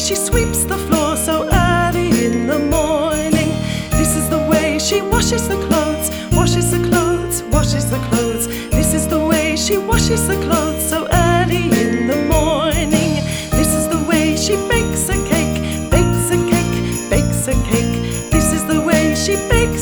she sweeps the floor so early in the morning. This is the way she washes the clothes, washes the clothes, washes the clothes. This is the way she washes the clothes so early in the morning. This is the way she bakes a cake, bakes a cake, bakes a cake. This is the way she bakes